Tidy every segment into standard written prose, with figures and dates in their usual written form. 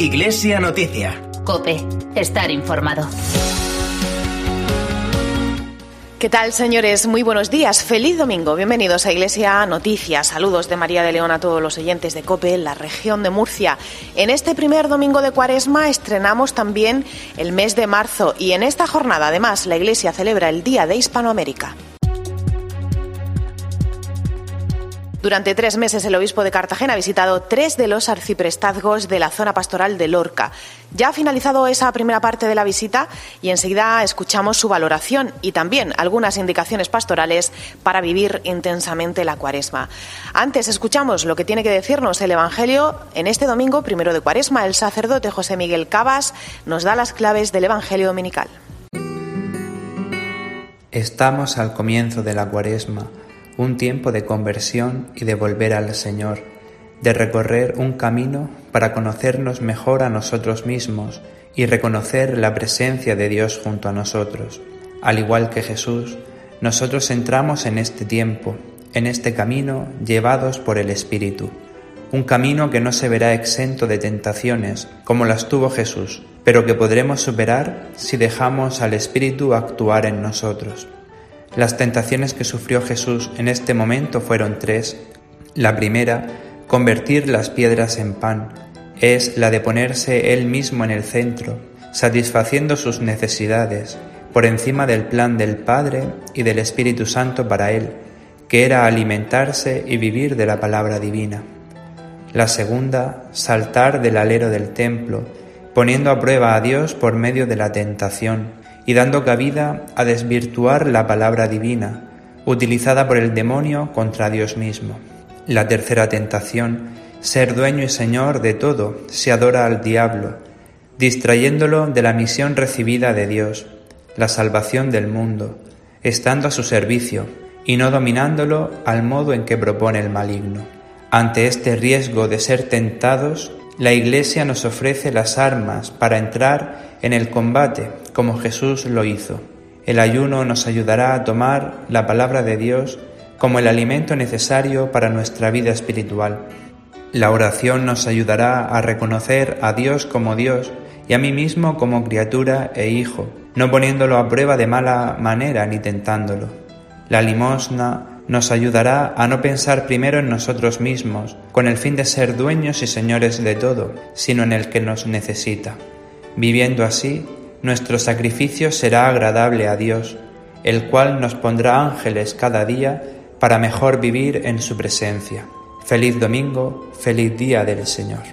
Iglesia Noticia. COPE. Estar informado. ¿Qué tal, señores? Muy buenos días. Feliz domingo. Bienvenidos a Iglesia Noticias. Saludos de María de León a todos los oyentes de COPE en la región de Murcia. En este primer domingo de Cuaresma estrenamos también el mes de marzo y en esta jornada, además, la Iglesia celebra el Día de Hispanoamérica. Durante 3 meses el obispo de Cartagena ha visitado 3 de los arciprestazgos de la zona pastoral de Lorca. Ya ha finalizado esa primera parte de la visita y enseguida escuchamos su valoración y también algunas indicaciones pastorales para vivir intensamente la Cuaresma. Antes escuchamos lo que tiene que decirnos el Evangelio en este domingo primero de Cuaresma. El sacerdote José Miguel Cabas nos da las claves del Evangelio dominical. Estamos al comienzo de la Cuaresma. Un tiempo de conversión y de volver al Señor, de recorrer un camino para conocernos mejor a nosotros mismos y reconocer la presencia de Dios junto a nosotros. Al igual que Jesús, nosotros entramos en este tiempo, en este camino llevados por el Espíritu. Un camino que no se verá exento de tentaciones, como las tuvo Jesús, pero que podremos superar si dejamos al Espíritu actuar en nosotros. Las tentaciones que sufrió Jesús en este momento fueron 3. La primera, convertir las piedras en pan, es la de ponerse Él mismo en el centro, satisfaciendo sus necesidades, por encima del plan del Padre y del Espíritu Santo para Él, que era alimentarse y vivir de la palabra divina. La segunda, saltar del alero del templo, poniendo a prueba a Dios por medio de la tentación, y dando cabida a desvirtuar la palabra divina, utilizada por el demonio contra Dios mismo. La tercera tentación, ser dueño y señor de todo, se adora al diablo, distrayéndolo de la misión recibida de Dios, la salvación del mundo, estando a su servicio, y no dominándolo al modo en que propone el maligno. Ante este riesgo de ser tentados, la Iglesia nos ofrece las armas para entrar en el combate, como Jesús lo hizo. El ayuno nos ayudará a tomar la palabra de Dios como el alimento necesario para nuestra vida espiritual. La oración nos ayudará a reconocer a Dios como Dios y a mí mismo como criatura e hijo, no poniéndolo a prueba de mala manera ni tentándolo. La limosna nos ayudará a no pensar primero en nosotros mismos, con el fin de ser dueños y señores de todo, sino en el que nos necesita. Viviendo así, nuestro sacrificio será agradable a Dios, el cual nos pondrá ángeles cada día para mejor vivir en su presencia. Feliz domingo, feliz día del Señor.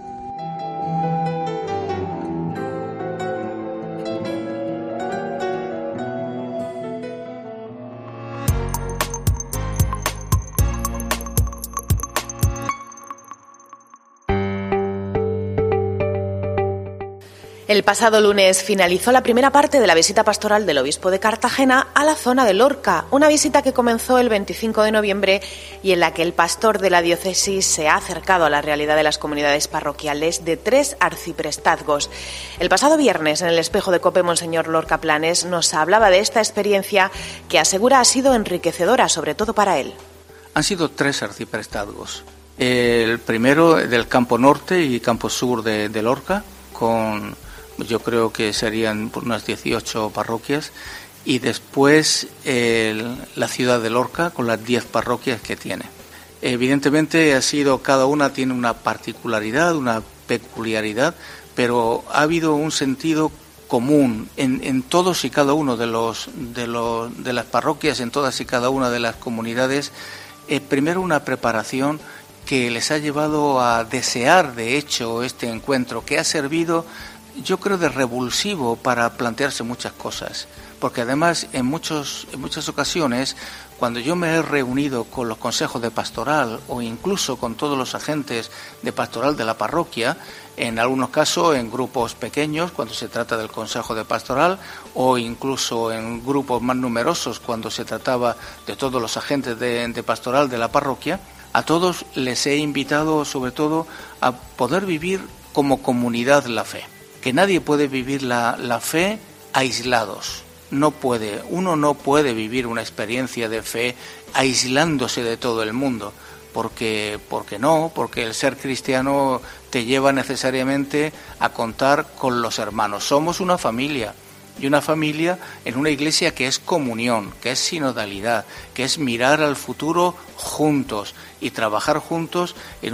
El pasado lunes finalizó la primera parte de la visita pastoral del obispo de Cartagena a la zona de Lorca, una visita que comenzó el 25 de noviembre y en la que el pastor de la diócesis se ha acercado a la realidad de las comunidades parroquiales de 3 arciprestazgos. El pasado viernes, en el espejo de COPE, Monseñor Lorca Planes nos hablaba de esta experiencia que asegura ha sido enriquecedora, sobre todo para él. Han sido 3 arciprestazgos. El primero del campo norte y campo sur de Lorca, con yo creo que serían unas 18 parroquias, y después la ciudad de Lorca con las 10 parroquias que tiene. Evidentemente cada una tiene una particularidad, una peculiaridad, pero ha habido un sentido común en todos y cada uno de las parroquias, en todas y cada una de las comunidades. Primero, una preparación que les ha llevado a desear de hecho este encuentro, que ha servido, yo creo, de revulsivo para plantearse muchas cosas, porque además en muchas ocasiones, cuando yo me he reunido con los consejos de pastoral o incluso con todos los agentes de pastoral de la parroquia, en algunos casos en grupos pequeños cuando se trata del consejo de pastoral, o incluso en grupos más numerosos cuando se trataba de todos los agentes de pastoral de la parroquia, a todos les he invitado sobre todo a poder vivir como comunidad la fe, que nadie puede vivir la fe aislados. Uno no puede vivir una experiencia de fe aislándose de todo el mundo, porque el ser cristiano te lleva necesariamente a contar con los hermanos. Somos una familia, y una familia en una iglesia que es comunión, que es sinodalidad, que es mirar al futuro juntos y trabajar juntos en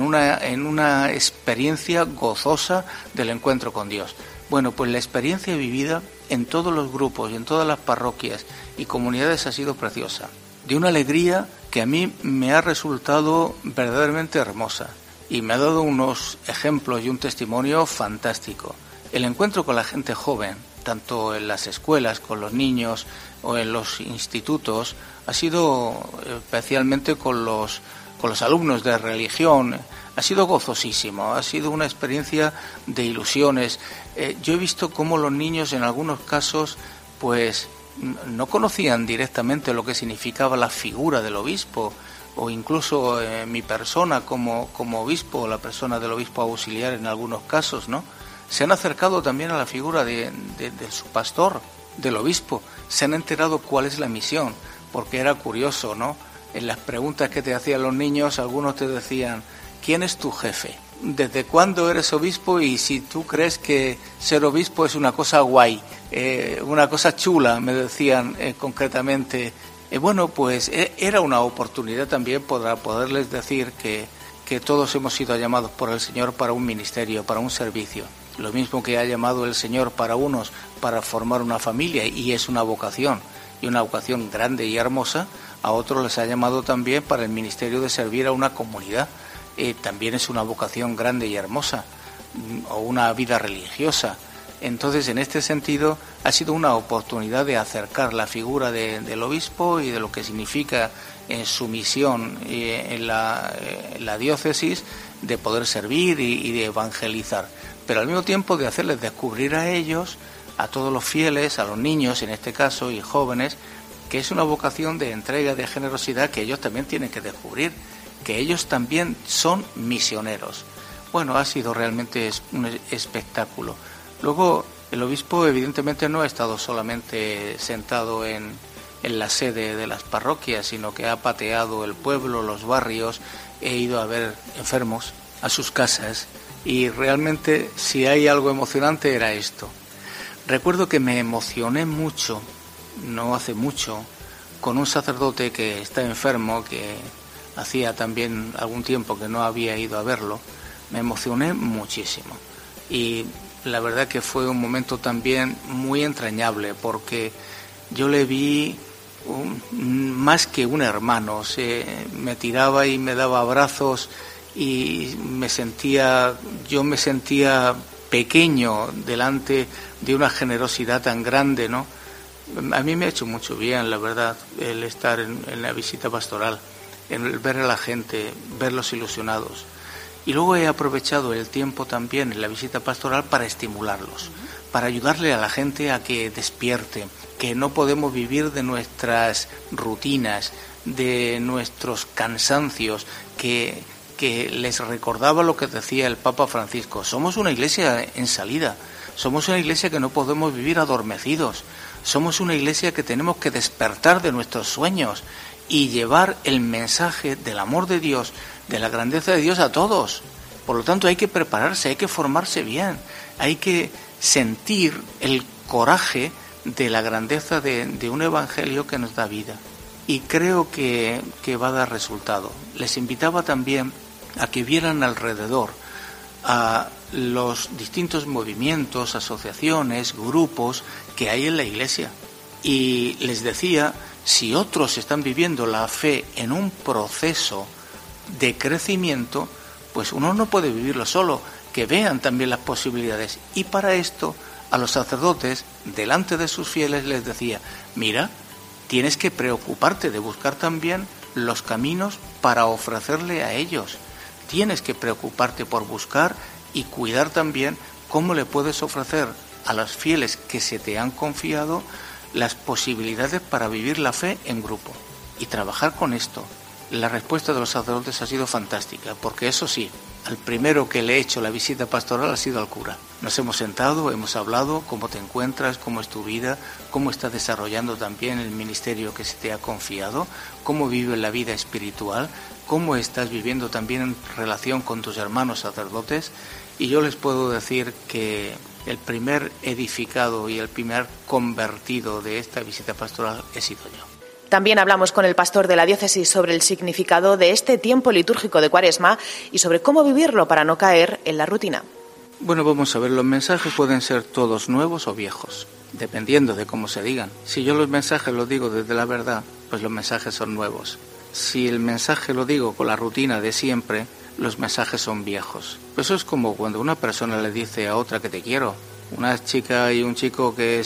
una experiencia gozosa del encuentro con Dios. Bueno, pues la experiencia vivida en todos los grupos y en todas las parroquias y comunidades ha sido preciosa, de una alegría que a mí me ha resultado verdaderamente hermosa y me ha dado unos ejemplos y un testimonio fantástico. El encuentro con la gente joven, tanto en las escuelas, con los niños o en los institutos, ha sido especialmente con los alumnos de religión, ha sido gozosísimo, ha sido una experiencia de ilusiones. Yo he visto cómo los niños en algunos casos pues no conocían directamente lo que significaba la figura del obispo, o incluso mi persona como obispo, la persona del obispo auxiliar en algunos casos, ¿no? Se han acercado también a la figura de su pastor, del obispo, se han enterado cuál es la misión, porque era curioso, ¿no? En las preguntas que te hacían los niños, algunos te decían, ¿quién es tu jefe? ¿Desde cuándo eres obispo? Y si tú crees que ser obispo es una cosa guay, una cosa chula, me decían concretamente. Bueno, pues era una oportunidad también para poderles decir que todos hemos sido llamados por el Señor para un ministerio, para un servicio. Lo mismo que ha llamado el Señor para unos para formar una familia, y es una vocación, y una vocación grande y hermosa, a otros les ha llamado también para el ministerio de servir a una comunidad. También es una vocación grande y hermosa, o una vida religiosa. Entonces, en este sentido, ha sido una oportunidad de acercar la figura del obispo y de lo que significa en su misión en la diócesis, de poder servir y de evangelizar, pero al mismo tiempo de hacerles descubrir a ellos, a todos los fieles, a los niños en este caso y jóvenes, que es una vocación de entrega, de generosidad, que ellos también tienen que descubrir, que ellos también son misioneros. Bueno, ha sido realmente un espectáculo. Luego, el obispo evidentemente no ha estado solamente sentado en la sede de las parroquias, sino que ha pateado el pueblo, los barrios, he ido a ver enfermos a sus casas, y realmente si hay algo emocionante era esto. Recuerdo que me emocioné mucho, no hace mucho, con un sacerdote que está enfermo, que hacía también algún tiempo que no había ido a verlo. Me emocioné muchísimo, y la verdad que fue un momento también muy entrañable, porque yo le vi más que un hermano. Me tiraba y me daba abrazos, y yo me sentía pequeño delante de una generosidad tan grande, ¿no? A mí me ha hecho mucho bien, la verdad, el estar en la visita pastoral, el ver a la gente, verlos ilusionados. Y luego he aprovechado el tiempo también en la visita pastoral para estimularlos, para ayudarle a la gente a que despierte, que no podemos vivir de nuestras rutinas, de nuestros cansancios, que les recordaba lo que decía el Papa Francisco. Somos una iglesia en salida, somos una iglesia que no podemos vivir adormecidos, somos una iglesia que tenemos que despertar de nuestros sueños y llevar el mensaje del amor de Dios, de la grandeza de Dios a todos. Por lo tanto, hay que prepararse, hay que formarse bien, hay que sentir el coraje de la grandeza de un evangelio que nos da vida. Y creo que va a dar resultado. Les invitaba también a que vieran alrededor a los distintos movimientos, asociaciones, grupos que hay en la iglesia. Y les decía, si otros están viviendo la fe en un proceso de crecimiento, pues uno no puede vivirlo solo, que vean también las posibilidades. Y para esto, a los sacerdotes, delante de sus fieles, les decía, mira, tienes que preocuparte de buscar también los caminos para ofrecerle a ellos. Tienes que preocuparte por buscar y cuidar también cómo le puedes ofrecer a los fieles que se te han confiado las posibilidades para vivir la fe en grupo y trabajar con esto. La respuesta de los sacerdotes ha sido fantástica, porque eso sí, al primero que le he hecho la visita pastoral ha sido al cura. Nos hemos sentado, hemos hablado, cómo te encuentras, cómo es tu vida, cómo estás desarrollando también el ministerio que se te ha confiado, cómo vives la vida espiritual, cómo estás viviendo también en relación con tus hermanos sacerdotes. Y yo les puedo decir que el primer edificado y el primer convertido de esta visita pastoral he sido yo. También hablamos con el pastor de la diócesis sobre el significado de este tiempo litúrgico de Cuaresma y sobre cómo vivirlo para no caer en la rutina. Bueno, vamos a ver, los mensajes pueden ser todos nuevos o viejos, dependiendo de cómo se digan. Si yo los mensajes los digo desde la verdad, pues los mensajes son nuevos. Si el mensaje lo digo con la rutina de siempre, los mensajes son viejos. Eso es como cuando una persona le dice a otra que te quiero. Una chica y un chico que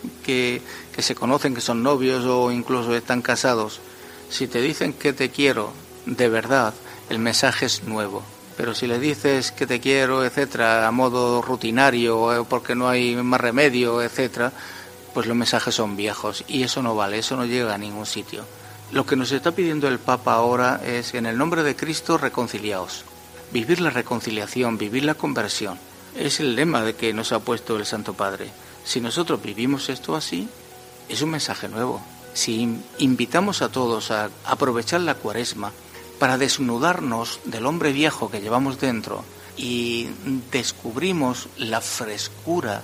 se conocen, que son novios o incluso están casados. Si te dicen que te quiero de verdad, el mensaje es nuevo. Pero si le dices que te quiero, etcétera, a modo rutinario, porque no hay más remedio, etcétera, pues los mensajes son viejos y eso no vale, eso no llega a ningún sitio. Lo que nos está pidiendo el Papa ahora es, en el nombre de Cristo, reconciliaos. Vivir la reconciliación, vivir la conversión. Es el lema de que nos ha puesto el Santo Padre. Si nosotros vivimos esto así, es un mensaje nuevo. Si invitamos a todos a aprovechar la Cuaresma para desnudarnos del hombre viejo que llevamos dentro y descubrimos la frescura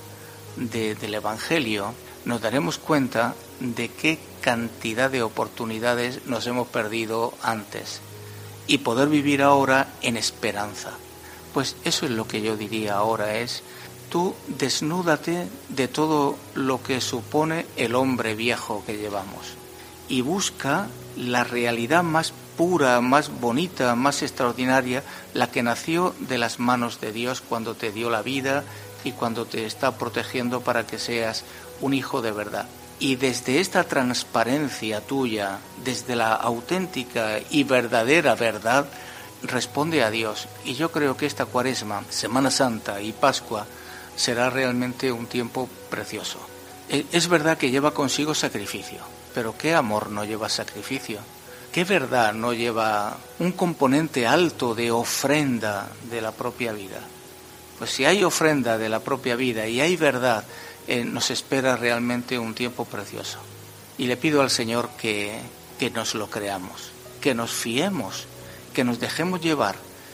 del Evangelio, nos daremos cuenta de qué cantidad de oportunidades nos hemos perdido antes y poder vivir ahora en esperanza. Pues eso es lo que yo diría ahora, es tú desnúdate de todo lo que supone el hombre viejo que llevamos y busca la realidad más pura, más bonita, más extraordinaria, la que nació de las manos de Dios cuando te dio la vida y cuando te está protegiendo para que seas un hijo de verdad. Y desde esta transparencia tuya, desde la auténtica y verdadera verdad, responde a Dios. Y yo creo que esta Cuaresma, Semana Santa y Pascua será realmente un tiempo precioso. Es verdad que lleva consigo sacrificio, pero ¿qué amor no lleva sacrificio? ¿Qué verdad no lleva un componente alto de ofrenda de la propia vida? Pues si hay ofrenda de la propia vida y hay verdad, nos espera realmente un tiempo precioso. Y le pido al Señor que nos lo creamos, que nos fiemos, que nos dejemos llevar,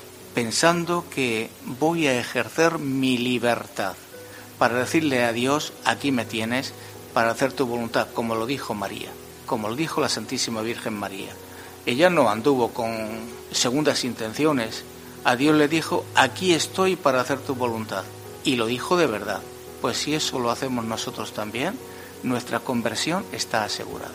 pensando que voy a ejercer mi libertad para decirle a Dios, aquí me tienes, para hacer tu voluntad, como lo dijo María, como lo dijo la Santísima Virgen María. Ella no anduvo con segundas intenciones. A Dios le dijo, aquí estoy para hacer tu voluntad. Y lo dijo de verdad. Pues si eso lo hacemos nosotros también, nuestra conversión está asegurada.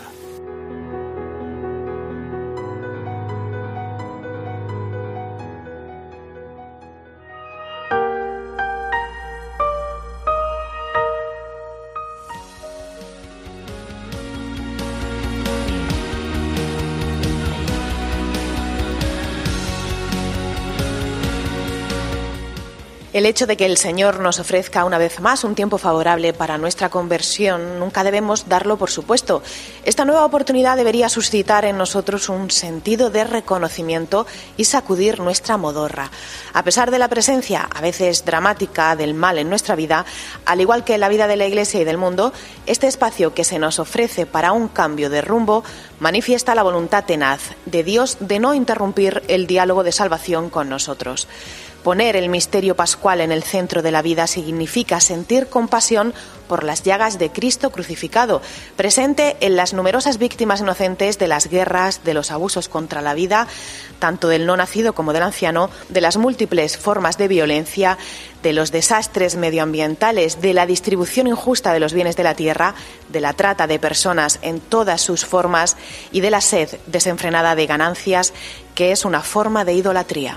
El hecho de que el Señor nos ofrezca una vez más un tiempo favorable para nuestra conversión, nunca debemos darlo por supuesto. Esta nueva oportunidad debería suscitar en nosotros un sentido de reconocimiento y sacudir nuestra modorra. A pesar de la presencia, a veces dramática, del mal en nuestra vida, al igual que en la vida de la Iglesia y del mundo, este espacio que se nos ofrece para un cambio de rumbo manifiesta la voluntad tenaz de Dios de no interrumpir el diálogo de salvación con nosotros. Poner el misterio pascual en el centro de la vida significa sentir compasión por las llagas de Cristo crucificado, presente en las numerosas víctimas inocentes de las guerras, de los abusos contra la vida, tanto del no nacido como del anciano, de las múltiples formas de violencia, de los desastres medioambientales, de la distribución injusta de los bienes de la tierra, de la trata de personas en todas sus formas y de la sed desenfrenada de ganancias, que es una forma de idolatría.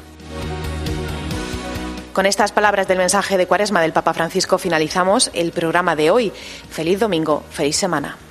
Con estas palabras del mensaje de Cuaresma del Papa Francisco finalizamos el programa de hoy. Feliz domingo, feliz semana.